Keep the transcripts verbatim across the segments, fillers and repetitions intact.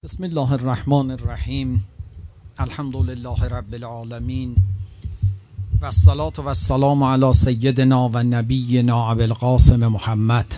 بسم الله الرحمن الرحیم. الحمد لله رب العالمین و الصلاة و السلام علی سیدنا و نبینا ابی القاسم محمد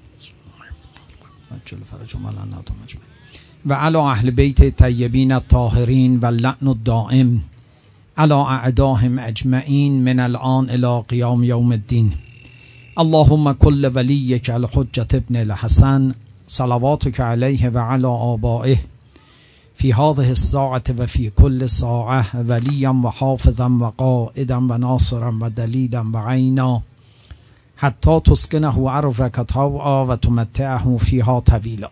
و علی اهل بیت طیبین الطاهرین و اللعن الدائم علی اعداهم اجمعین من الان الی قیام یوم الدین. اللهم کل ولیک الحجة ابن الحسن صلواتک علیه و علی آبائه فی هذه الساعة و فی کل ساعة ولیا و حافظا و قائدا و ناصرا و دلیلا و عینا حتی تسکنه ارضک طوعا و تمتعه فیها طویلا.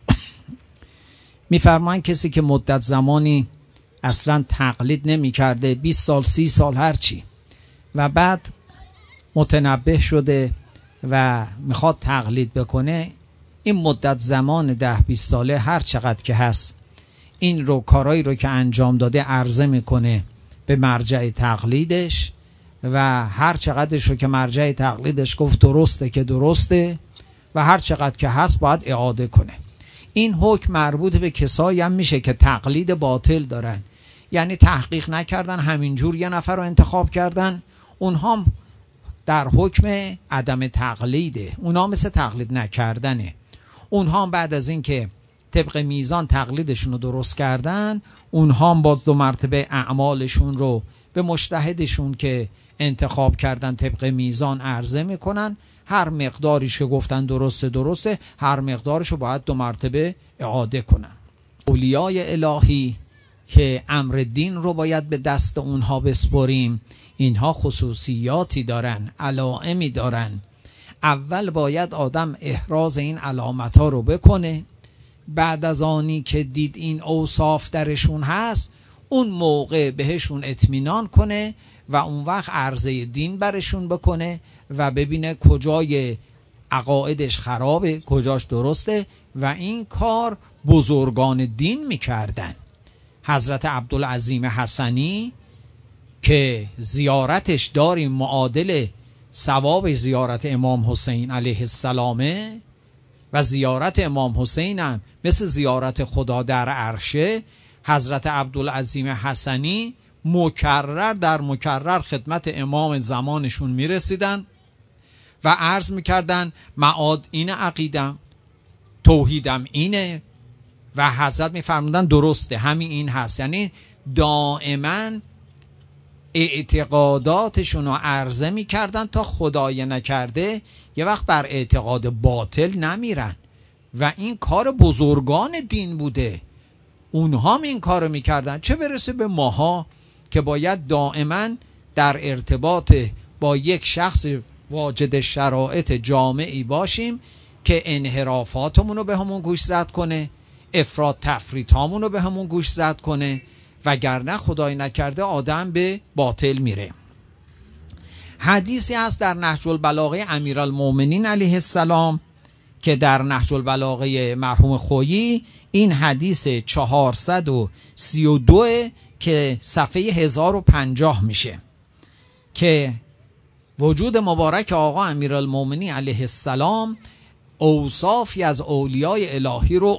میفرمایند کسی که مدت زمانی اصلا تقلید نمی کرده، بیست سال سی سال هرچی، و بعد متنبه شده و میخواد تقلید بکنه، این مدت زمان ده بیست ساله هر چقدر که هست این رو کارایی رو که انجام داده عرضه میکنه به مرجع تقلیدش و هر چقدرش رو که مرجع تقلیدش گفت درسته که درسته و هر چقدر که هست باید اعاده کنه. این حکم مربوط به کسایی هم میشه که تقلید باطل دارن، یعنی تحقیق نکردن، همینجور یه نفر رو انتخاب کردن، اونها هم در حکم عدم تقلیده، اونها مثل تقلید نکردنه. اونها هم بعد از این که طبق میزان تقلیدشون رو درست کردن، اونها هم باز دو مرتبه اعمالشون رو به مجتهدشون که انتخاب کردن طبق میزان عرضه میکنن، هر مقداریش که گفتن درسته درسته، هر مقدارش رو باید دو مرتبه اعاده کنن. اولیای الهی که امر دین رو باید به دست اونها بسپریم، اینها خصوصیاتی دارن، علائمی دارن. اول باید آدم احراز این علامت ها رو بکنه، بعد از آنی که دید این اوصاف درشون هست اون موقع بهشون اطمینان کنه و اون وقت عرضه دین برشون بکنه و ببینه کجای عقایدش خرابه کجاش درسته، و این کار بزرگان دین میکردن. حضرت عبدالعظیم حسنی که زیارتش داریم معادل ثواب زیارت امام حسین علیه السلامه و زیارت امام حسین هم مثل زیارت خدا در عرشه، حضرت عبدالعظیم حسنی مکرر در مکرر خدمت امام زمانشون میرسیدن و عرض میکردن معاد این عقیدم، توحیدم اینه، و حضرت میفرمودن درسته همین این هست. یعنی دائما اعتقاداتشون رو عرضه میکردن تا خدای نکرده یه وقت بر اعتقاد باطل نمیرن، و این کار بزرگان دین بوده، اونها هم این کار رو میکردن. چه برسه به ماها که باید دائما در ارتباط با یک شخص واجد شرایط جامعی باشیم که انحرافاتمون رو به همون گوش زد کنه، افراط تفریطامون رو به همون گوش زد کنه، وگرنه خدای نکرده آدم به باطل میره. حدیثی هست در نهج البلاغه امیرالمومنین علیه السلام که در نهج البلاغه مرحوم خویی این حدیث چهارصد و سی و دو که صفحه هزار و پنجاه میشه، که وجود مبارک آقا امیرالمومنین علیه السلام اوصافی از اولیای الهی رو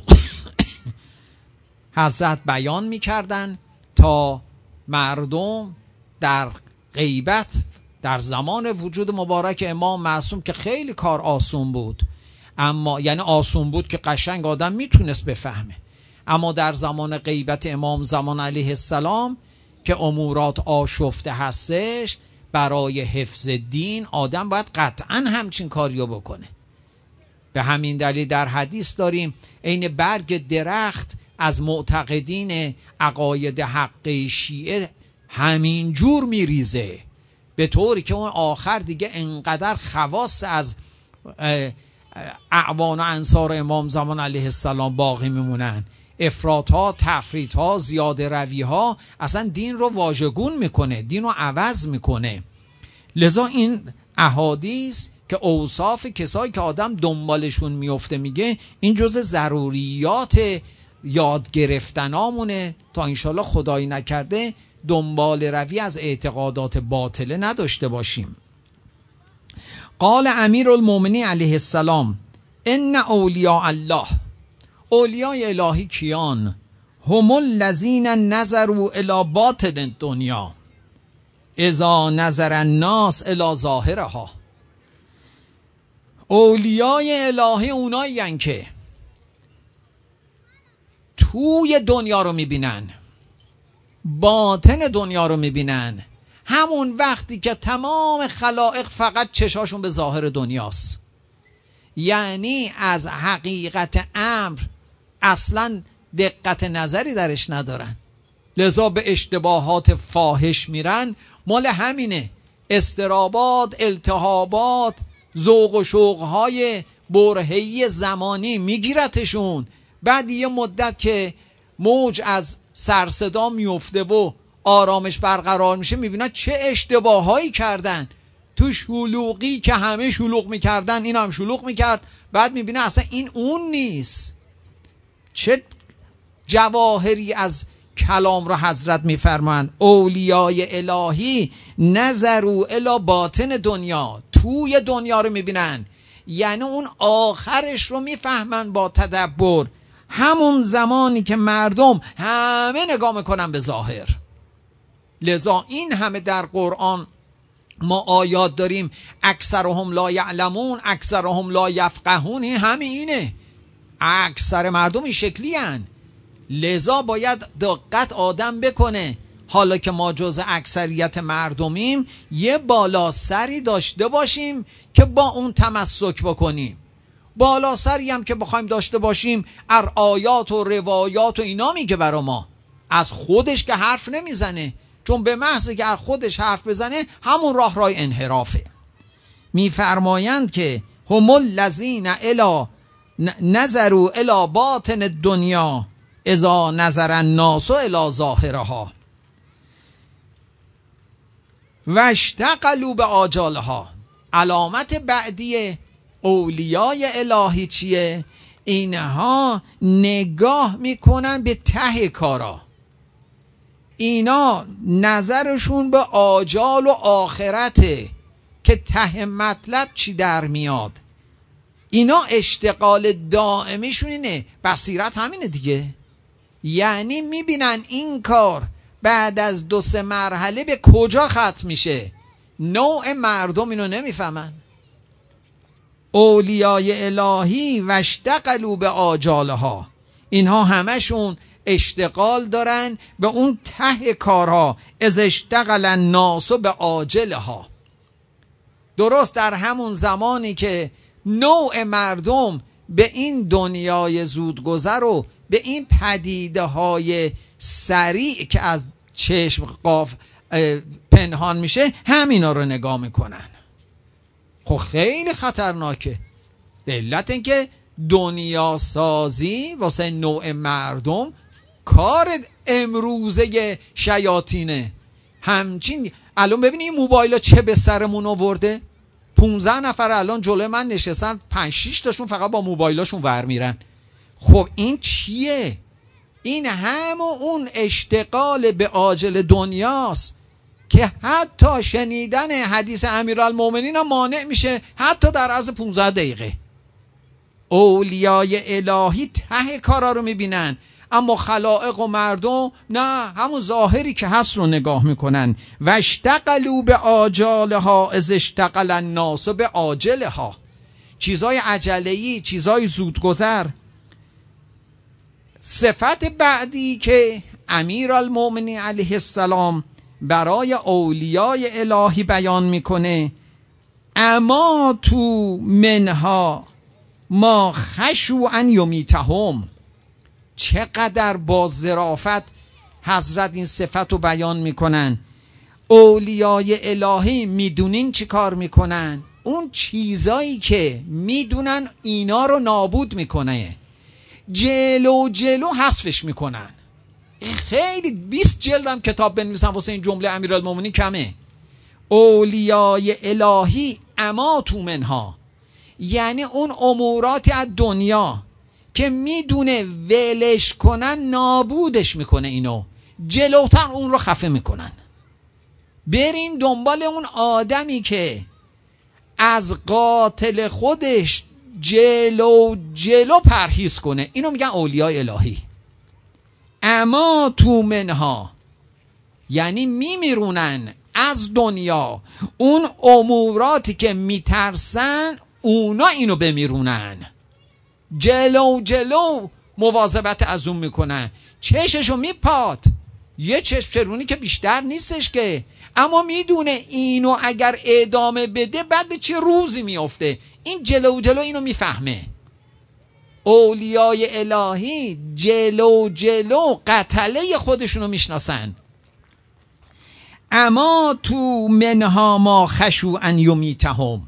حضرت بیان میکردن تا مردم در غیبت در زمان وجود مبارک امام معصوم که خیلی کار آسون بود، اما یعنی آسون بود که قشنگ آدم میتونست بفهمه، اما در زمان غیبت امام زمان علیه السلام که امورات آشفته هستش، برای حفظ دین آدم باید قطعا همچین کاریو بکنه. به همین دلیل در حدیث داریم عین برگ درخت از معتقدین عقاید حقی شیعه همین جور میریزه، به طوری که اون آخر دیگه انقدر خواص از اعوان و انصار امام زمان علیه السلام باقی میمونن، افراط ها، تفریط ها، زیاده روی ها اصلا دین رو واژگون میکنه، دین رو عوض میکنه. لذا این احادیث که اوصاف کسایی که آدم دنبالشون میفته میگه این جز ضروریات یاد گرفتنامونه تا انشالله خدایی نکرده دنبال روی از اعتقادات باطله نداشته باشیم. قال امیرالمومنین علیه السلام ان اولیاء الله، اولیای الهی کیان؟ هم الذین نظروا الی باطن الدنیا اذا نظر الناس الی ظاهرها. اولیای الهی اونایی که توی دنیا رو میبینن، باطن دنیا رو میبینن، همون وقتی که تمام خلائق فقط چشاشون به ظاهر دنیاست، یعنی از حقیقت امر اصلا دقت نظری درش ندارن، لذا به اشتباهات فاحش میرن. مال همینه، اضطرابات، التهابات، ذوق و شوقهای برهه‌ای زمانی میگیرتشون. بعد یه مدت که موج از سرصدا میفته و آرامش برقرار میشه، میبینن چه اشتباهایی کردن. تو شلوغی که همه شلوغ میکردن این هم شلوغ میکرد، بعد میبینه اصلا این اون نیست. چه جواهری از کلام رو حضرت میفرمایند. اولیای الهی نظروا الی باطن دنیا، توی دنیا رو میبینن، یعنی اون آخرش رو میفهمن با تدبر. همون زمانی که مردم همه نگاه میکنن به ظاهر. لذا این همه در قرآن ما آیات داریم اکثرهم لا یعلمون اکثرهم لا یفقهون، همین اینه، اکثر مردم این شکلی هن. لذا باید دقت آدم بکنه. حالا که ما جز اکثریت مردمیم، یه بالا سری داشته باشیم که با اون تمسک بکنیم. بالا سری هم که بخوایم داشته باشیم، ار آیات و روایات و اینا میگه برا ما، از خودش که حرف نمیزنه، چون به محض که از خودش حرف بزنه همون راه راه انحرافه. میفرمایند که هم الذین الی نظروا الی باطن الدنیا اذا نظر الناس الی ظاهرها و اشتغلوا به آجالها. علامت بعدی اولیای الهی چیه؟ اینها نگاه میکنن به ته کارا، اینا نظرشون به آجال و آخرته که ته مطلب چی در میاد. اینا اشتغال دائمیشون اینه، بصیرت همینه دیگه. یعنی میبینن این کار بعد از دو سه مرحله به کجا ختم میشه. نوع مردم اینو نمیفهمن. اولیای الهی و اشتغلوا به آجالها، اینها همشون اشتغال دارن به اون ته کارها. از اشتغل الناس به آجلها، درست در همون زمانی که نوع مردم به این دنیای زودگذر و به این پدیده های سریع که از چشم قاف پنهان میشه همینا رو نگاه میکنن. خب خیلی خطرناکه، به علت اینکه دنیا سازی واسه نوع مردم کار امروزه شیاطینه. همچین الان ببینید این موبایل ها چه به سرمون آورده. پونزده نفر الان جلوی من نشستن، پنج شیش تاشون فقط با موبایلاشون ور میرن. خب این چیه؟ این همون اون اشتغال به آجل دنیاست که حتی شنیدن حدیث امیرالمومنین هم مانع میشه، حتی در عرض پونزده دقیقه. اولیای الهی ته کارا رو میبینن، اما خلائق و مردم نه، همون ظاهری که هست رو نگاه میکنن. و اشتغلوا به آجالها از اشتغل الناس به آجلها، چیزای عجله‌ای، چیزای زودگذر. صفت بعدی که امیرالمومنین علیه السلام برای اولیای الهی بیان میکنه، اما تو منها ما خشوا ان یمیتهم. چقدر با ظرافت حضرت این صفت رو بیان میکنن. اولیای الهی میدونین چی کار میکنن؟ اون چیزایی که میدونن اینا رو نابود میکنه، جلو جلو حذفش میکنن. خیلی بیست جلدم کتاب بنویسن واسه این جمله امیرالمومنین کمه. اولیای الهی اما تو منها، یعنی اون اموراتی از دنیا که میدونه ولش کنن نابودش میکنه، اینو جلوتر اون رو خفه میکنن. برین دنبال اون آدمی که از قاتل خودش جلو جلو پرهیز کنه، اینو میگن اولیای الهی. اما تو منها یعنی میمیرونن از دنیا اون اموراتی که میترسن، اونا اینو بمیرونن. جلو جلو مواظبت از اون میکنن. چششو میپاد، یه چشم چرونی که بیشتر نیستش که، اما میدونه اینو اگر ادامه بده بعد به چه روزی میفته. این جلو جلو اینو میفهمه. اولیای الهی جلو جلو قتله خودشونو میشناسن. اما تو منها ما خشو ان یمیتهم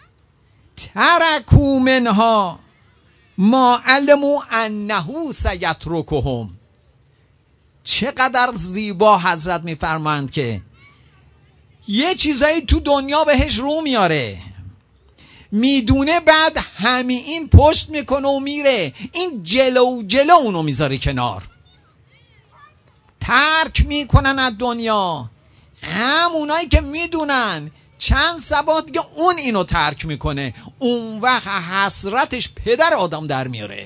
ترکو منها ما علمو انه سیترکهم. چقدر زیبا حضرت میفرمایند که یه چیزایی تو دنیا بهش رو میاره، میدونه بعد همین این پشت میکنه و میره. این جلو جلو اونو میذاره کنار، ترک میکنن از دنیا. همونایی که میدونن چند ثبات دیگه اون اینو ترک میکنه، اون وقت حسرتش پدر آدم در میاره.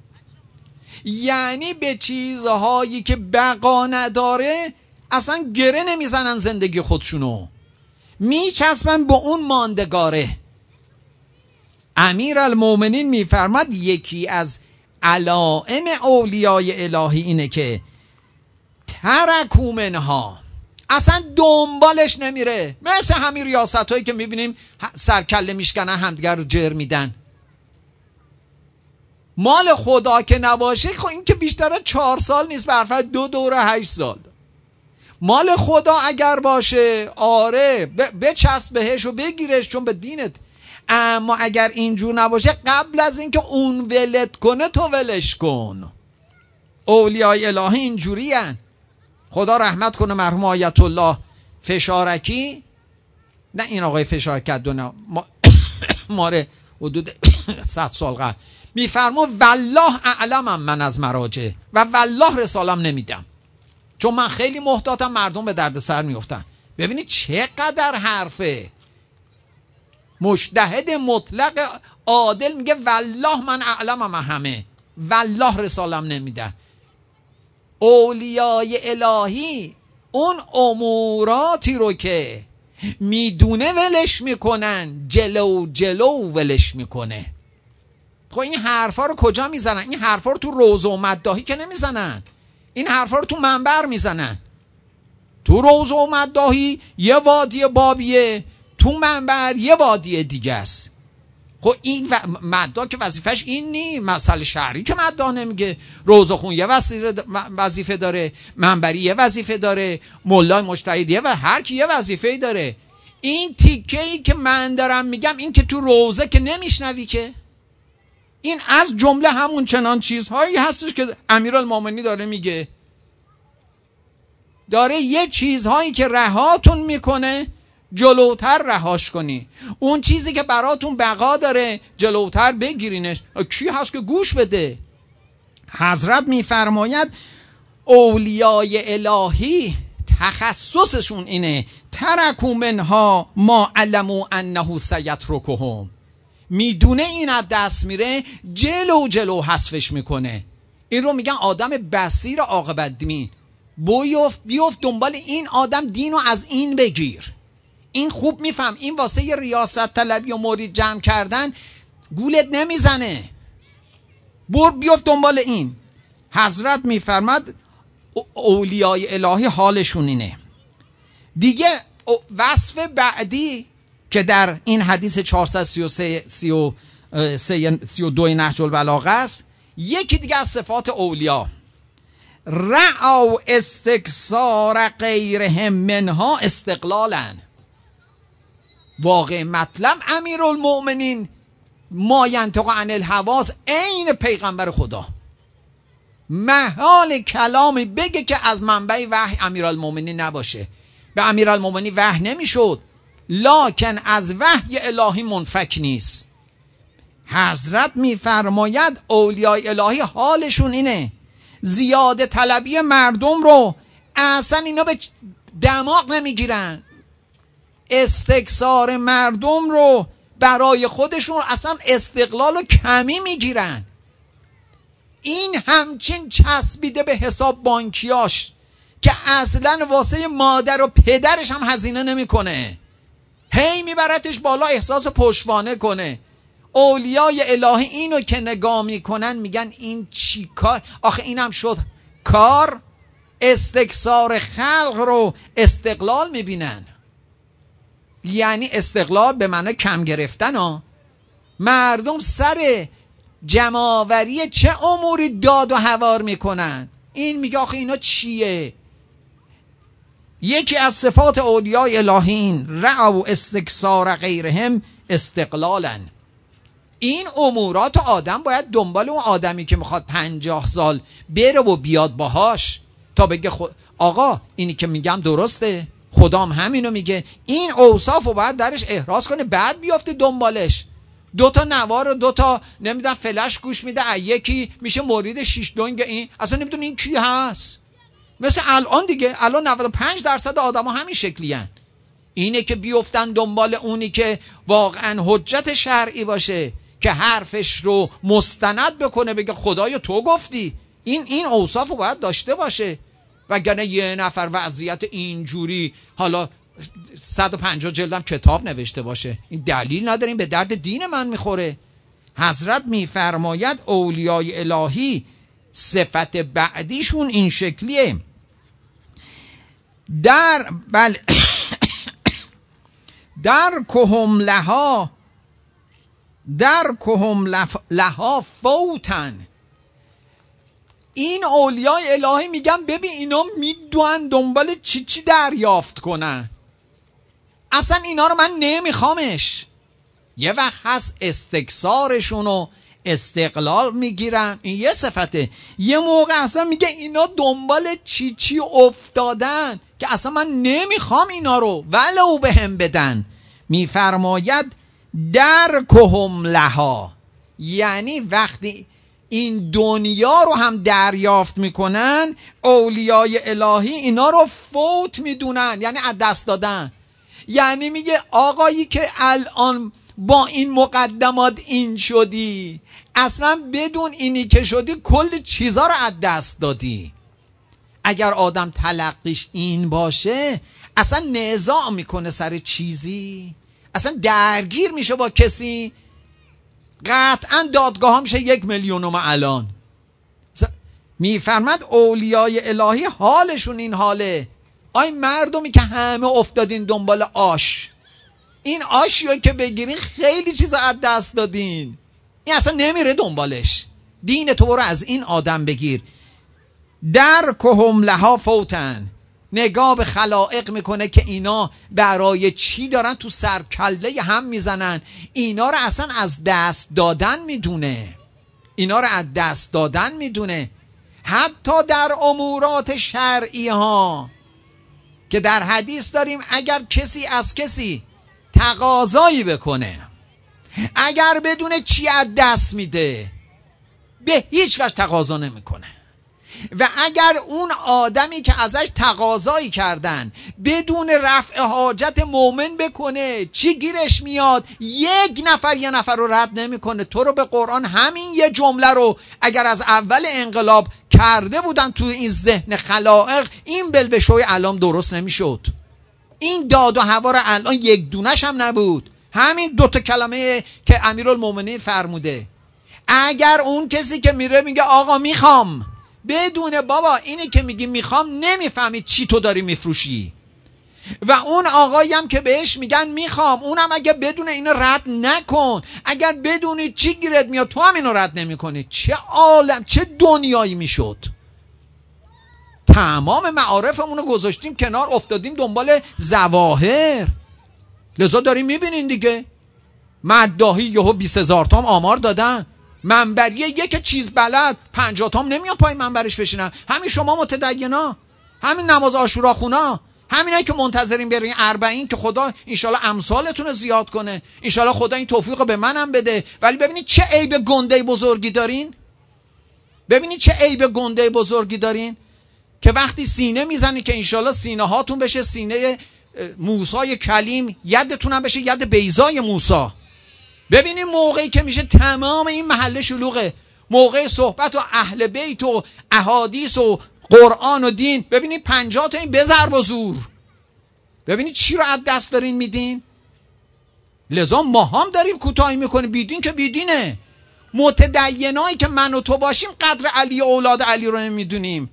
یعنی به چیزهایی که بقا نداره اصلا گره نمیزنن زندگی خودشونو، میچسبن با اون ماندگاره. امیر المومنین میفرماد یکی از علائم اولیای الهی اینه که ترکو منها، اصلا دنبالش نمیره. مثل همین ریاست هایی که میبینیم سرکله میشکنن همدیگر رو جر میدن. مال خدا که نباشه خب این که بیشتر از چهار سال نیست، برفر دو دوره هشت سال. مال خدا اگر باشه آره بچسب بهش و بگیرش چون به دینت. اما اگر اینجور نباشه قبل از اینکه اون ولت کنه تو ولش کن. اولیای الهی اینجوری هن. خدا رحمت کنه مرحوم آیت الله فشارکی، نه این آقای فشارکی دونه ما ماره حدود صد سال قبل میفرما والله اعلمم من از مراجع و والله رسالم نمیدم، چون من خیلی محتاطم مردم به درد سر میفتن. ببینید چقدر حرفه. مجتهد مطلق عادل میگه والله من اعلمم همه، والله رسالم نمیدم. اولیای الهی اون اموراتی رو که میدونه ولش میکنن، جلو جلو ولش میکنه. خب این حرفا رو کجا میزنن؟ این حرفا رو تو روضه و مداحی که نمیزنن، این حرفا رو تو منبر میزنن. تو روضه و مداحی یه وادی بابیه، تو منبر یه وادی دیگه است. خب این و... مداح که وظیفش این نی، مسئله شهری که مداح نمیگه. روضه خون یه وظیفه داره، منبری یه وظیفه داره، مولای مجتهدیه و هر کی یه وظیفه‌ای داره. این تیکه ای که من دارم میگم این که تو روضه که نمیشنوی که، این از جمله همون چنان چیزهایی هستش که امیرالمومنین داره میگه. داره یه چیزهایی که رهاتون میکنه جلوتر رهاش کنی، اون چیزی که براتون بقا داره جلوتر بگیرینش. کی هست که گوش بده؟ حضرت میفرماید اولیای الهی تخصصشون اینه ترکو منها ما علمو انه سیترکهم. میدونه این از دست میره، جلو جلو حذفش میکنه. این رو میگن آدم بصیر عاقبت بین. بیفت بیفت دنبال این آدم، دینو از این بگیر. این خوب میفهم، این واسه ی ریاست طلبی و مرید جمع کردن گولت نمیزنه. بر بیفت دنبال این. حضرت میفرماد اولیای الهی حالشون اینه. دیگه وصف بعدی که در این حدیث چهارصد و سی و دو نهج البلاغه است، یکی دیگه از صفات اولیا رعوا استکثار غیرهم منها استقلالا. واقع مطلب امیرالمؤمنین ما ینطق عن الهوا عین پیغمبر خدا. محال کلامی بگه که از منبع وحی امیرالمؤمنین نباشه. به امیرالمؤمنین وحی نمیشد، لکن از وحی الهی منفک نیست. حضرت میفرماید اولیای الهی حالشون اینه، زیاده طلبی مردم رو اصلا اینا به دماغ نمیگیرن، استکثار مردم رو برای خودشون اصلا استقلال و کمی میگیرن. این همچین چسبیده به حساب بانکیاش که اصلا واسه مادر و پدرش هم هزینه نمیکنه، هی میبرتش بالا احساس پشتوانه کنه. اولیای الهی اینو که نگاه میکنن میگن این چی کار؟ آخه اینم شد کار. استکثار خلق رو استقلال میبینن، یعنی استقلال به معنی کم گرفتن ها. مردم سر جمع‌آوری چه اموری داد و هوار میکنن. این میگه آخه اینا چیه؟ یکی از صفات اولیای الهین رعو استکثار غیرهم استقلالن. این امورات آدم باید دنبال اون آدمی که میخواد پنجاه سال بره و بیاد باهاش تا بگه خود آقا اینی که میگم درسته، خدام همینو میگه، این اوصافو باید درش احراز کنه، بعد بیافته دنبالش. دو تا نوار و دو تا نمیدونم فلش گوش میده، یکی میشه مرید شیش دنگ، این اصلا نمیدونه این کی هست. مثل الان دیگه، الان نود و پنج درصد آدم ها همین شکلی هن. اینه که بیفتن دنبال اونی که واقعا حجت شرعی باشه، که حرفش رو مستند بکنه، بگه خدایا تو گفتی. این این اوصاف رو باید داشته باشه، وگرنه یه نفر وضعیت اینجوری حالا صد و پنجاه جلدم کتاب نوشته باشه، این دلیل نداره، این به درد دین من میخوره. حضرت میفرماید اولیای الهی صفت بعدیشون این شکلیه. در بل در کهم لها در کهم لف... لها فوتن. این اولیای الهی میگن ببین اینا میدونن دنبال چی چی دریافت کنن، اصلا اینا رو من نمیخوامش. یه وقت هست استکثارشونو استقلال میگیرن، این یه صفته. یه موقع اصلا میگه اینا دنبال چی چی افتادن که اصلا من نمیخوام اینا رو ولو بهم بدن. میفرماید در کهم لها، یعنی وقتی این دنیا رو هم دریافت میکنن اولیای الهی اینا رو فوت میدونن، یعنی از دست دادن. یعنی میگه آقایی که الان با این مقدمات این شدی، اصلا بدون اینی که شدی کل چیزا رو از دست دادی. اگر آدم تلقیش این باشه اصلا نزاع میکنه سر چیزی، اصلا درگیر میشه با کسی، قطعا دادگاه میشه یک میلیونم الان. میفرماد اولیای الهی حالشون این حاله. آی مردمی که همه افتادین دنبال آش، این آشیو که بگیرین خیلی چیزا از دست دادین، این اصلا نمیره دنبالش. دین تو رو از این آدم بگیر. در کهم لها فوتن، نگاه به خلائق میکنه که اینا برای چی دارن تو سرکله هم میزنن. اینا رو اصلا از دست دادن میدونه، اینا رو از دست دادن میدونه. حتی در امورات شرعی ها که در حدیث داریم اگر کسی از کسی تقاضایی بکنه، اگر بدون چی از دست میده، به هیچ وجه تقاضا نمیکنه. و اگر اون آدمی که ازش تقاضایی کردن بدون رفع حاجت مومن بکنه، چی گیرش میاد؟ یک نفر یه نفر رو رد نمیکنه. تو رو به قرآن همین یه جمله رو اگر از اول انقلاب کرده بودن تو این ذهن خلائق، این بلبشوی علام درست نمیشد. این داد و هوا رو الان یک دونش هم نبود. همین دوتا کلمه که امیرالمومنین فرموده. اگر اون کسی که میره میگه آقا میخوام، بدون بابا اینی که میگی میخوام نمیفهمی چی تو داری میفروشی، و اون آقایی هم که بهش میگن میخوام، اونم اگه بدون اینو رد نکن، اگر بدونی چی گیرت میاد تو هم اینو رد نمیکنی، چه عالم چه دنیایی میشد. تمام معارفمونو گذاشتیم کنار، افتادیم دنبال ظواهر. لذا داریم میبینین دیگه مداحی یهو بیست هزار تام آمار دادن، منبریه یک چیز بلد پنجاه تام نمیاد پای منبرش بشینن. همین شما متدینا، همین نماز عاشورا خونا، همینایی که منتظرین برین اربعین که خدا انشالله امثالتون زیاد کنه، انشالله خدا این توفیق به منم بده. ولی ببینید چه عیب گنده بزرگی دارین، ببینید چه عیب گنده بزرگی دارین که وقتی سینه میزنی که انشالله سینه هاتون بشه سینه موسی کلیم، یدتون هم بشه ید بیضای موسی. ببینید موقعی که میشه تمام این محله شلوغه، موقع صحبت و اهل بیت و احادیث و قرآن و دین ببینید پنجاه تا این بزرب و زور، ببینید چی رو از دست دارین میدین. لذا ما هم داریم کوتاهی میکنیم، بیدین که بیدینه. متدینایی که من و تو باشیم قدر علی اولاد علی رو نمیدونیم.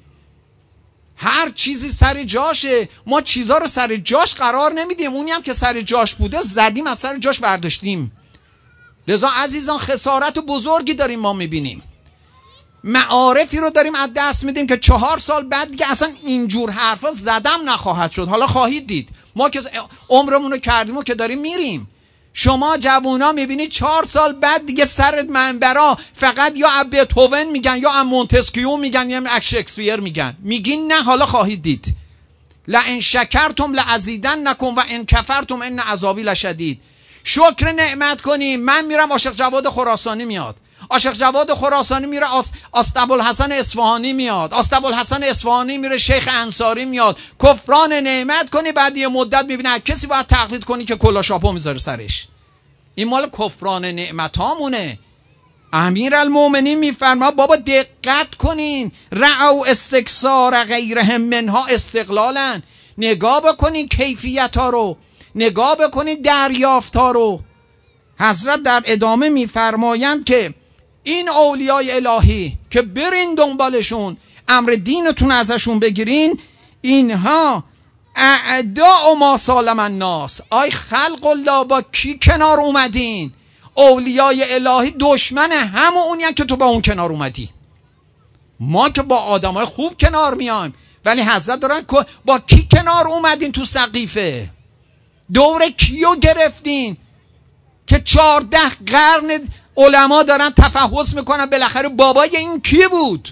هر چیزی سر جاشه، ما چیزا رو سر جاش قرار نمیدیم، اونی هم که سر جاش بوده زدیم از سر جاش برداشتیم. لذا عزیزان خسارت بزرگی داریم ما میبینیم، معارفی رو داریم از دست میدیم که چهار سال بعد دیگه اصلا اینجور حرفا زدم نخواهد شد. حالا خواهید دید ما که عمرمون رو کردیم و که داریم میریم. شما جوونا میبینید چهار سال بعد دیگه سر منبرا فقط یا اب بتهوون میگن یا ام مونتسکیو میگن یا ام شکسپیر میگن. میگین نه، حالا خواهید دید. لئن شکرتم لازیدنکم و ان کفرتم ان عذابی لشدید. شکر نعمت کنیم. من میرم عاشق جواد خراسانی میاد، عاشق جواد خراسانی میره، آستابالحسن اصفهانی میاد، آستابالحسن اصفهانی میره شیخ انصاری میاد. کفران نعمت کنی، بعد یه مدت میبینه کسی باید تقلید کنی که کلا شاپو میذاره سرش. این مال کفران نعمت هامونه. امیرالمومنین میفرما بابا دقت کنین، رعو استکثار غیرهم منها استقلالن. نگاه بکنین کیفیت ها رو، نگاه بکنین دریافت ها رو. حضرت در ادامه میفرمایند که این اولیای الهی که برین دنبالشون، امر دینتون ازشون بگیرین، اینها اعداء ما سالم الناس. آی خلق الله با کی کنار اومدین؟ اولیای الهی دشمن همه اونی که تو با اون کنار اومدی. ما که با آدمای خوب کنار میایم، ولی حضرت دارن با کی کنار اومدین تو سقیفه؟ دور کیو گرفتین که چهارده قرن علما دارن تفحص میکنن بالاخره بابای این کی بود؟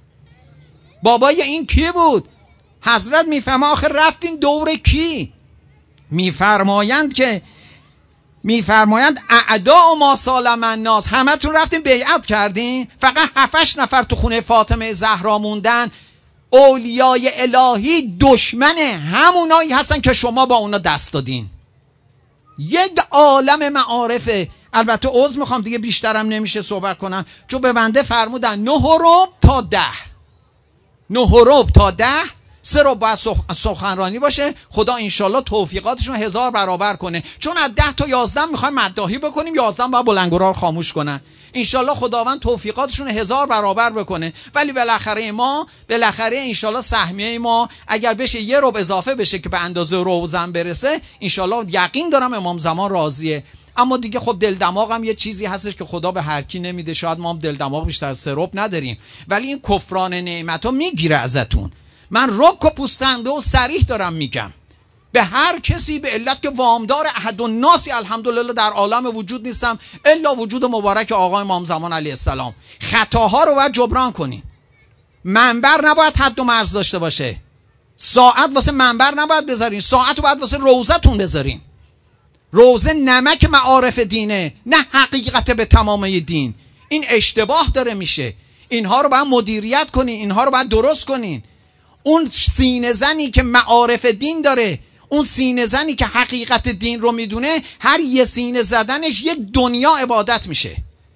بابای این کی بود؟ حضرت میفهمه آخر رفتین دور کی؟ میفرمایند که میفرمایند اعداء ما سالم الناس. همه تون رفتین بیعت کردین، فقط هفتش نفر تو خونه فاطمه زهرا موندن. اولیای الهی دشمن همونایی هستن که شما با اونا دست دادین. یک عالم معارفه. البته عذر میخوام دیگه بیشترم نمیشه صحبت کنم، چون به بنده فرمودن نه و ربع تا ده، نه و ربع تا ده، سه رو باید سخنرانی باشه. خدا انشالله توفیقاتشون هزار برابر کنه، چون از ده تا یازده میخوایم مداحی بکنیم، یازده باید بلندگوها رو خاموش کنن. انشالله خداوند توفیقاتشون هزار برابر بکنه. ولی بالاخره ما بالاخره انشالله سهمیه ما اگر بشه یه ربع اضافه بشه که به اندازه روزن برسه، انشالله یقین دارم امام زمان راضیه. اما دیگه خب دل دماغ هم یه چیزی هستش که خدا به هر کی نمیده. شاید ما هم دل دماغ بیشتر سه ربع نداریم، ولی این کفران نعمت ها میگیره ازتون. من رک و پوستنده و صریح دارم میگم به هر کسی، به علت که وامدار احد و ناسی الحمدلله در عالم وجود نیستم الا وجود مبارک آقای امام زمان علیه السلام. خطاها رو باید جبران کنین. منبر نباید حد و مرز داشته باشه. ساعت واسه منبر نباید بذارین، ساعت رو باید واسه روزتون بذارین. روزه نمک معارف دینه، نه حقیقت به تمامه دین. این اشتباه داره میشه. اینها رو باید مدیریت کنین، اینها رو باید درست کنین. اون سینه زنی که معارف دین داره، اون سینه زنی که حقیقت دین رو میدونه، هر یه سینه زدنش یک دنیا عبادت میشه.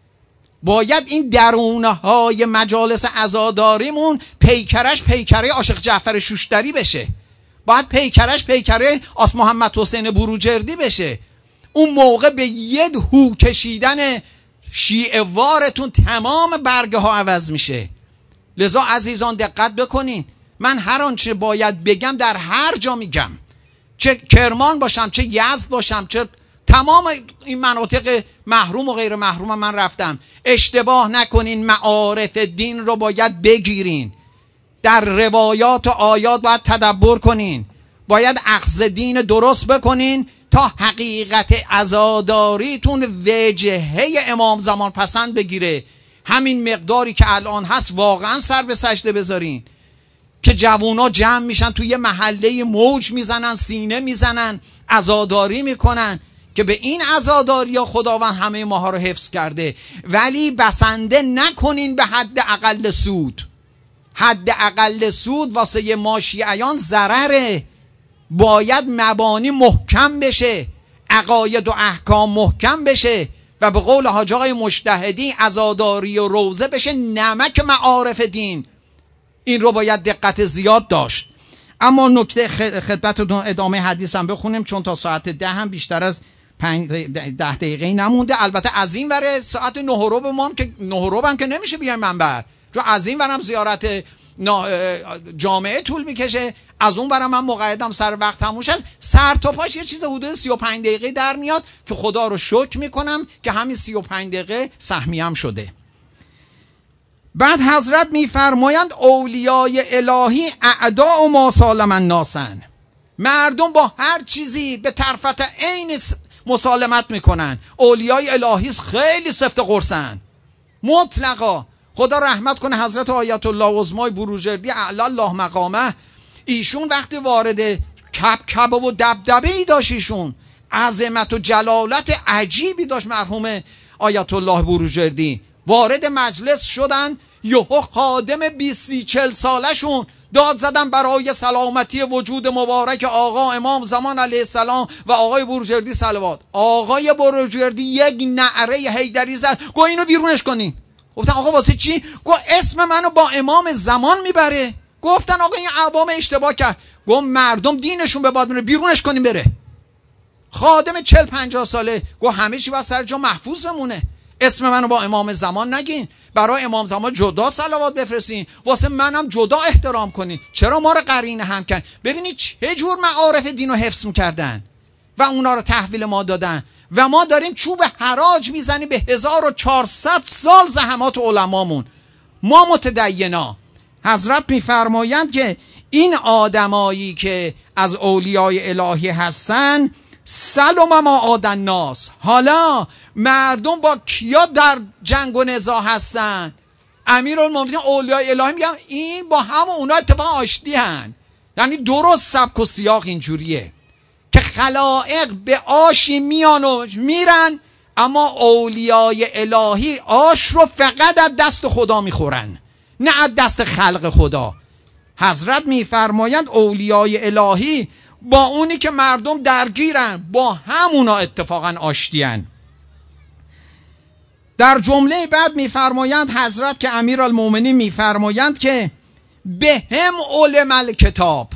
باید این درونه های مجالس عزاداریمون پیکرش پیکره عاشق جعفر شوشتری بشه، باید پیکرش پیکره آس محمد حسین بروجردی بشه. اون موقع به یه هو کشیدن شیعه وارتون تمام برگه ها عوض میشه. لذا عزیزان دقت بکنین. من هر آنچه باید بگم در هر جا میگم، چه کرمان باشم، چه یزد باشم، چه تمام این مناطق محروم و غیر محروم من رفتم. اشتباه نکنین، معارف دین رو باید بگیرین، در روایات و آیات باید تدبر کنین، باید اخذ دین درست بکنین تا حقیقت عزاداریتون وجهه امام زمان پسند بگیره. همین مقداری که الان هست واقعا سر به سجده بذارین که جوونا جمع میشن توی یه محله موج میزنن، سینه میزنن، عزاداری میکنن که به این عزاداری ها خداوند همه ماها رو حفظ کرده. ولی بسنده نکنین به حد اقل سود. حد اقل سود واسه ما شیعیان ضرره. باید مبانی محکم بشه، عقاید و احکام محکم بشه، و به قول حاج آقای مجتهدی عزاداری و روزه بشه نمک معارف دین. این رو باید دقت زیاد داشت. اما نکته خدمتتون ادامه حدیثم بخونیم چون تا ساعت ده هم بیشتر از پنج ده دقیقه نمونده. البته از این وره ساعت نه و ربع ما که نه و ربع هم که نمیشه بیایم منبر، چون از این ورم زیارت جامعه طول میکشه، از اون برم من مقیدم سر وقت تموم شد. سر تا پاش یه چیز حدود سی و پنج دقیقه در میاد که خدا رو شکر میکنم که همین سی و پنج دقیقه سهمیم شده. بعد حضرت میفرمایند اولیای الهی اعداء و ما سالم الناسن، مردم با هر چیزی به طرفت عین مسالمت میکنن. اولیای الهی خیلی سفت قرصن مطلقا. خدا رحمت کنه حضرت آیت الله عظمای بروجردی اعلی الله مقامه، ایشون وقتی وارد کب کب و دبدبه ای داشت، ایشون عظمت و جلالت عجیبی داشت مرحوم آیت الله بروجردی، وارد مجلس شدن، یهو خادم بیست چل ساله شون داد زدن برای سلامتی وجود مبارک آقا امام زمان علیه السلام و آقای بروجردی صلوات. آقای بروجردی یک نعره حیدری زد، گو اینو بیرونش کنین. گفتن آقا واسه چی؟ گو اسم منو با امام زمان میبره. گفتن آقا این عوام اشتباه کرد. گو مردم دینشون به باد میره، بیرونش کنیم بره. خادم چل پنجاه ساله. گو همه چی باید سر جا محفوظ بمونه، اسم منو با امام زمان نگین، برای امام زمان جدا صلوات بفرستین، واسه منم جدا احترام کنین. چرا ما رو قرینه هم کردن؟ ببینید چه جور معارف دین رو حفظ میکردن و اونا رو تحویل ما دادن و ما داریم چوب حراج میزنیم به هزار و چهارصد سال زحمات علمامون. ما متدینا. حضرت میفرمایند که این آدمایی که از اولیای الهی هستن سلم ما آدن ناس. حالا مردم با کیا در جنگ و نزاع هستن؟ امیرالمومنین اولیای الهی میگن این با هم اونا اتفاقا آشتی هن. یعنی درست سبک و سیاق اینجوریه که خلائق به آشی میان و میرن، اما اولیای الهی آش رو فقط از دست خدا میخورن، نه از دست خلق خدا. حضرت میفرمایند اولیای الهی با اونی که مردم درگیرن با همونا اتفاقا آشتیان. در جمله بعد میفرمایند حضرت که امیرالمومنین میفرمایند که به هم علم الکتاب.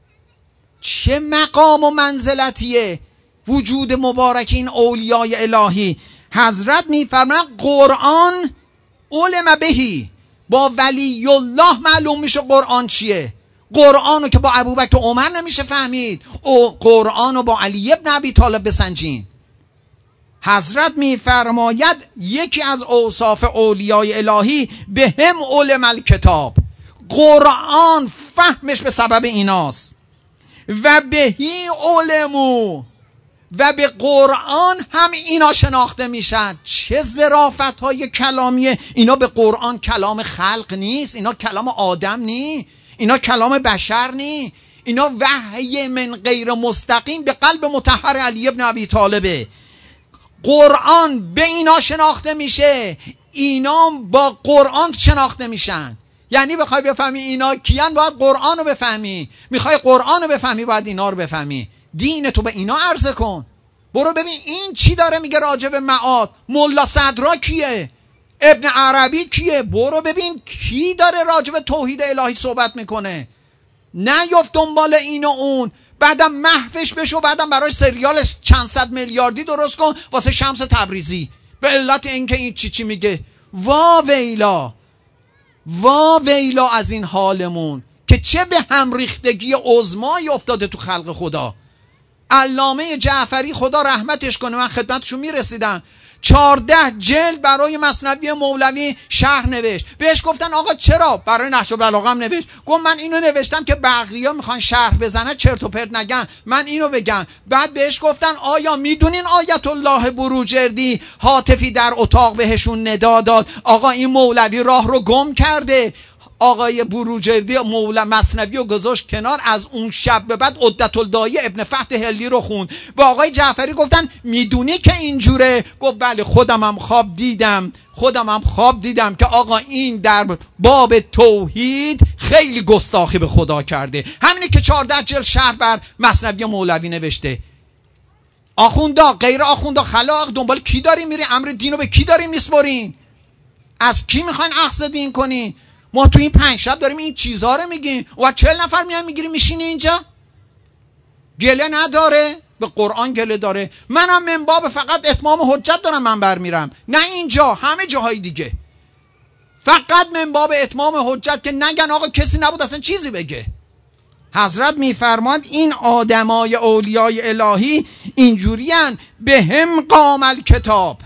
چه مقام و منزلتیه وجود مبارک این اولیای الهی. حضرت میفرمایند قرآن علم بهی، با ولی الله معلوم میشه قرآن چیه. قرآنو که با ابوبکر و عمر نمیشه فهمید، او قرآنو با علی ابن ابی طالب بسنجین. حضرت میفرماید یکی از اوصاف اولیای الهی به هم علم الکتاب، قرآن فهمش به سبب ایناست. و بهی علمو، و به قرآن هم اینا شناخته میشن. چه ظرافت های کلامیه. اینا به قرآن کلام خلق نیست، اینا کلام آدم نیست، اینا کلام بشر نی، اینا وحی من غیر مستقیم به قلب مطهر علی ابن ابی طالبه. قرآن به اینا شناخته میشه، اینا با قرآن شناخته میشن. یعنی بخوای بفهمی اینا کیان باید قرآن رو بفهمی، میخوای قرآن رو بفهمی باید اینا رو بفهمی. دین تو به اینا عرضه کن. برو ببین این چی داره میگه راجع به معاد. ملا صدرا کیه؟ ابن عربی کیه؟ برو ببین کی داره راجع به توحید الهی صحبت میکنه. نه یفت دنبال این و اون، بعدم محفش بشو، بعدم برای سریالش چند صد میلیاردی درست کن واسه شمس تبریزی به علت اینکه این چی چی میگه. وا ویلا، وا ویلا از این حالمون که چه به هم ریختگی عظمایی افتاده تو خلق خدا. علامه جعفری خدا رحمتش کنه، من خدمتشون میرسیدم، چارده جلد برای مثنوی مولوی شرح نوشت. بهش گفتن آقا چرا؟ برای نهج البلاغه هم نوشت. گفت من اینو نوشتم که بقیه میخوان شرح بزنن چرت و پرت نگن، من اینو بگم. بعد بهش گفتن آیا میدونین آیت الله بروجردی هاتفی در اتاق بهشون ندا داد آقا این مولوی راه رو گم کرده؟ آقای بروجردی مولا مثنوی رو گذاشت کنار، از اون شب به بعد عدت الداعیه ابن فتح هلی رو خوند. با آقای جعفری گفتن میدونی که اینجوره؟ گفت بله خودم هم خواب دیدم، خودم هم خواب دیدم که آقا این در باب توحید خیلی گستاخی به خدا کرده. همینی که چهارده جلد شرح بر مثنوی مولوی نوشته. آخوندا غیر آخوندا خلاق دنبال کی دارین میری؟ امر دینو به کی دارین میسپرین؟ از کی میخواین اخذ دین کنین؟ ما تو این پنج شب داریم این چیزها رو میگیم و چهل نفر میان میگیری میشینی اینجا. گله نداره؟ به قرآن گله داره. منم من باب فقط اتمام حجت دارم من برمیرم، نه اینجا، همه جاهای دیگه فقط من باب اتمام حجت که نگن آقا کسی نبود اصلا چیزی بگه. حضرت میفرماد این آدمای اولیای الهی اینجورین به هم قام الکتاب.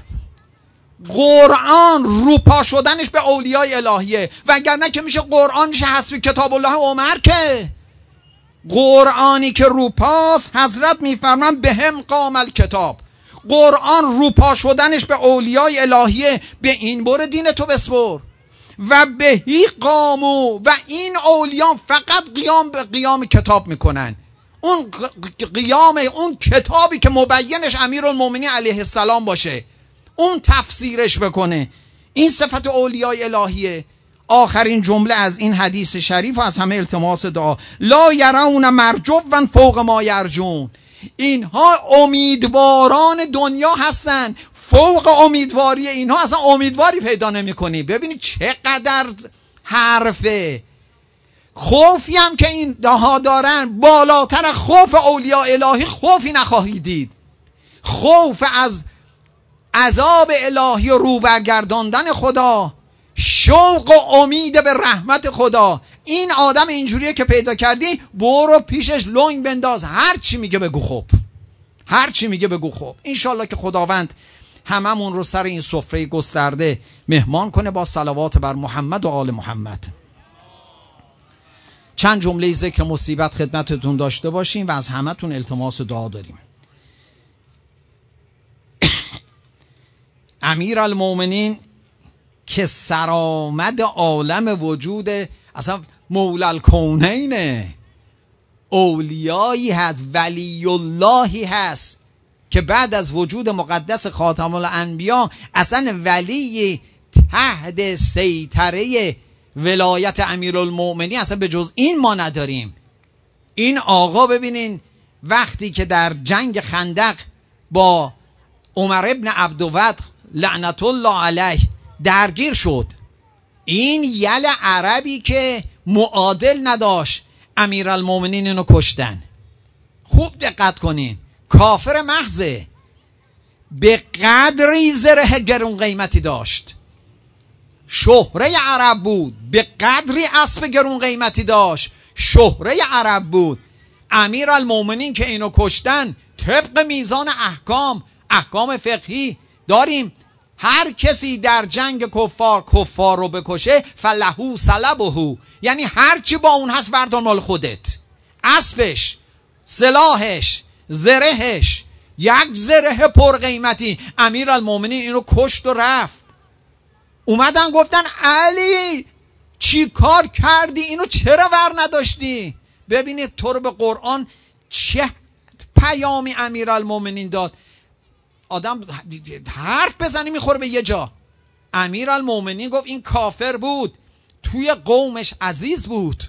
قرآن روپا شدنش به اولیای الهیه، وگرنه که میشه قرآن میشه حسب کتاب الله عمر. که قرآنی که روپاست حضرت میفرمان به هم قام الکتاب. قرآن روپا شدنش به اولیای الهیه، به این بر دین تو بسپر. و بهی قامو، و این اولیان فقط قیام به قیام کتاب میکنن. اون قیام اون کتابی که مبینش امیرالمومنین علیه السلام باشه، اون تفسیرش بکنه. این صفت اولیای الهیه. آخرین جمله از این حدیث شریف و از همه التماس دعا: لا یرون مرجوا فوق ما یرجون. اینها امیدواران دنیا هستن، فوق امیدواری اینها اصلا امیدواری پیدا نمی کنی. ببینید چقدر حرفه. خوفی هم که این ها دارن بالاتر از خوف اولیاء الهی خوفی نخواهی دید. خوف از عذاب الهی و روبرگرداندن خدا، شوق و امید به رحمت خدا. این آدم اینجوریه که پیدا کردی، برو پیشش لنگ بنداز، هر چی میگه بگو خوب، هر چی میگه بگو خوب. انشالله که خداوند هممون رو سر این سفره گسترده مهمان کنه با صلوات بر محمد و آل محمد. چند جمله ذکر مصیبت خدمتتون داشته باشیم و از همتون التماس دعا داریم. امیرالمومنین که سرآمد عالم وجود، اصلا مولا الکونینه، اولیایی هست، ولی اللهی هست که بعد از وجود مقدس خاتم الانبیا اصلا ولی تحت سیطره ولایت امیرالمومنین اصلا به جز این ما نداریم. این آقا ببینین وقتی که در جنگ خندق با عمر ابن عبدود لعنت الله علیه درگیر شد، این یل عربی که معادل نداشت، امیرالمومنین اینو کشتن. خوب دقت کنین، کافر محضه، به قدری زره گرون قیمتی داشت، شهره عرب بود، به قدری اسب گرون قیمتی داشت، شهره عرب بود. امیرالمومنین که اینو کشتن، طبق میزان احکام احکام فقهی داریم، هر کسی در جنگ کفار کفار رو بکشه فلهو سلبهو، یعنی هر چی با اون هست بردار مال خودت. اسبش، سلاحش، زرهش، یک زره پر قیمتی. امیرالمومنین اینو کشت و رفت. اومدن گفتن علی چی کار کردی؟ اینو چرا ور نداشتی؟ ببینید تو رو به قرآن چه پیامی امیرالمومنین داد. آدم حرف بزنی میخوره به یه جا. امیرالمومنین گفت این کافر بود، توی قومش عزیز بود،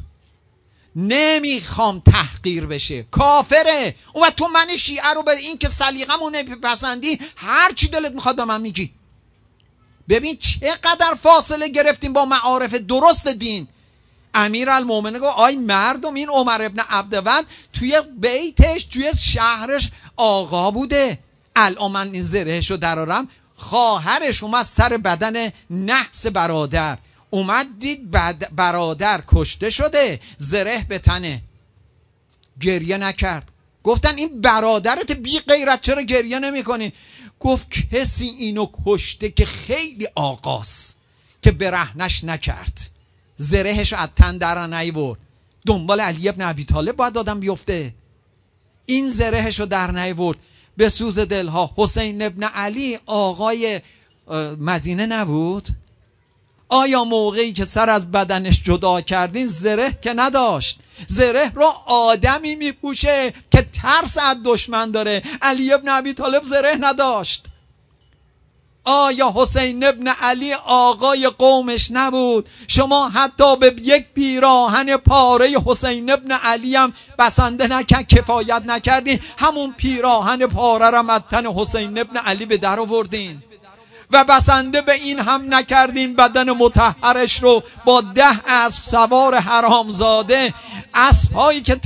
نمیخوام تحقیر بشه، کافره. و تو من شیعه رو به این که سلیقه‌مو نمیپسندی هر چی دلت میخواد به من میگی. ببین چقدر فاصله گرفتیم با معارف درست دین. امیرالمومنین گفت آی مردم، این عمر ابن عبدود توی بیتش توی شهرش آقا بوده، الان من این زرهشو درارم. خواهرش اومد سر بدن نحس برادر، اومد دید برادر کشته شده، زره به تنه، گریه نکرد. گفتن این برادرت بی غیرت چرا گریه نمی کنی؟ گفت کسی اینو کشته که خیلی آقاست که برهنش نکرد، زرهشو از تن در نیورد. دنبال علی ابن ابی طالب باید آدم بیفته، این زرهشو در نیورد. به سوز دلها حسین ابن علی آقای مدینه نبود؟ آیا موقعی که سر از بدنش جدا کردین زره که نداشت؟ زره رو آدمی میپوشه که ترس از دشمن داره. علی ابن ابی طالب زره نداشت. آیا حسین ابن علی آقای قومش نبود؟ شما حتی به یک پیراهن پاره حسین ابن علی هم بسنده نکرد، کفایت نکردین، همون پیراهن پاره را از تن حسین ابن علی به در آوردین و بسنده به این هم نکردین بدن مطهرش رو با ده اسب سوار حرامزاده، اسب هایی که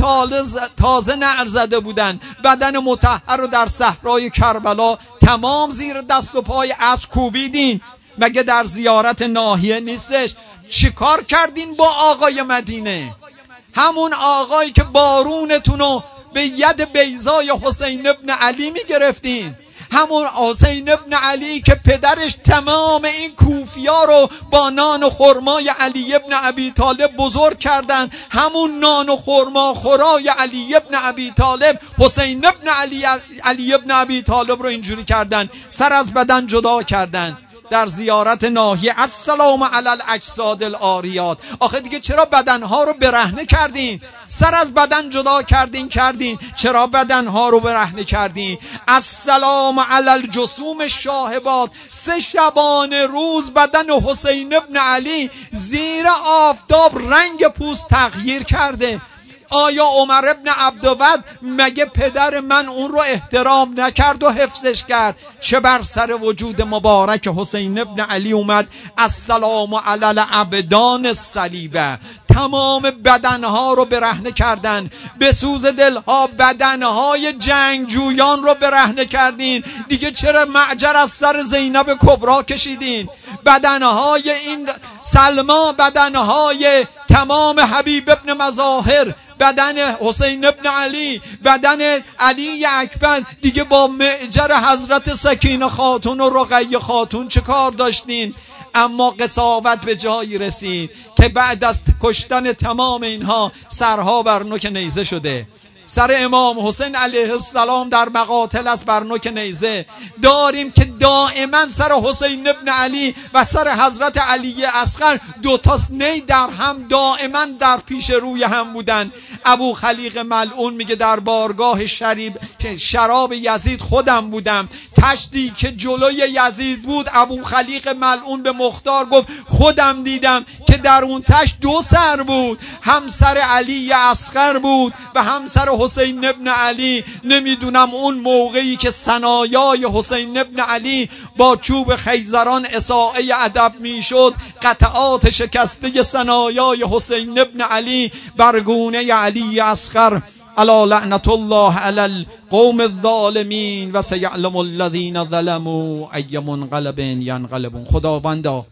تازه نعل زده بودن، بدن مطهر رو در صحرای کربلا تمام زیر دست و پای اسب کوبیدین. مگه در زیارت ناحیه نیستش؟ چیکار کردین با آقای مدینه؟ همون آقایی که بارونتون رو به ید بیضای حسین ابن علی میگرفتین، همون حسین ابن علی که پدرش تمام این کوفیا رو با نان و خرمای علی ابن ابی طالب بزرگ کردن، همون نان و خرما خورای علی ابن ابی طالب حسین ابن علی علی ابن ابی طالب رو اینجوری کردن، سر از بدن جدا کردن. در زیارت ناحیه السلام علی الاجساد العاریات. آخه دیگه چرا بدنها رو برهنه کردین؟ سر از بدن جدا کردین کردین چرا بدنها رو برهنه کردین؟ السلام علی الجسوم الشاهبات. سه شبانه روز بدن حسین ابن علی زیر آفتاب رنگ پوست تغییر کرده. آیا عمر ابن عبدود مگه پدر من اون رو احترام نکرد و حفظش کرد؟ چه بر سر وجود مبارک حسین ابن علی اومد السلام علی العبدان الصلیبه. تمام بدنها رو برهنه کردن، به سوز دلها بدنهای جنگجویان رو برهنه کردین. دیگه چرا معجر از سر زینب کبرا کشیدین؟ بدنهای این سلما، بدنهای تمام حبیب ابن مظاهر، بدن حسین ابن علی، بدن علی اکبر، دیگه با معجر حضرت سکینه خاتون و رقیه خاتون چه کار داشتین؟ اما قساوت به جایی رسید که بعد از کشتن تمام اینها سرها بر نوک نیزه شده. سر امام حسین علیه السلام در مقاتل است بر نوک نیزه. داریم که دائما سر حسین ابن علی و سر حضرت علی اصغر دو تا نی در هم دائما در پیش روی هم بودن. ابو خلیق ملعون میگه در بارگاه شریب که شراب یزید خودم بودم، تشتی که جلوی یزید بود ابو خلیق ملعون به مختار گفت خودم دیدم که در اون تشت دو سر بود، هم سر علی اصغر بود و هم سر حسین ابن علی. نمیدونم اون موقعی که ثنایای حسین ابن علی با چوب خیزران اساءه ادب میشد، قطعات شکسته ثنایای حسین ابن علی بر گونه علی اصغر الا لعنت الله علی القوم الظالمین و سیعلم الذین ظلموا ای منقلب ینقلبون. خداوندا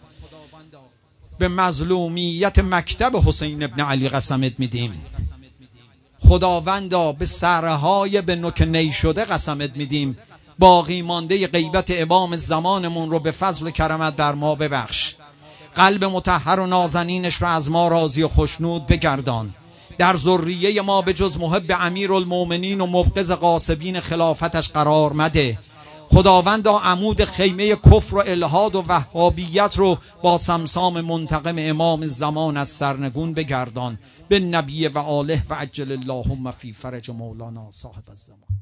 به مظلومیت مکتب حسین ابن علی قسمت میدیم، خداوندا به سرهای به نوک نی شده قسمت میدیم، باقی مانده غیبت امام زمانمون رو به فضل و کرمت بر ما ببخش، قلب مطهر و نازنینش رو از ما راضی و خوشنود بگردان، در ذریه ما به جز محب امیرالمومنین و مبغض غاصبین خلافتش قرار مده. خداوندا عمود خیمه کفر و الحاد و وهابیت رو با سمسام منتقم امام زمان از سرنگون بگردان. به نبی و آله و عجل اللهم فی فرج مولانا صاحب الزمان.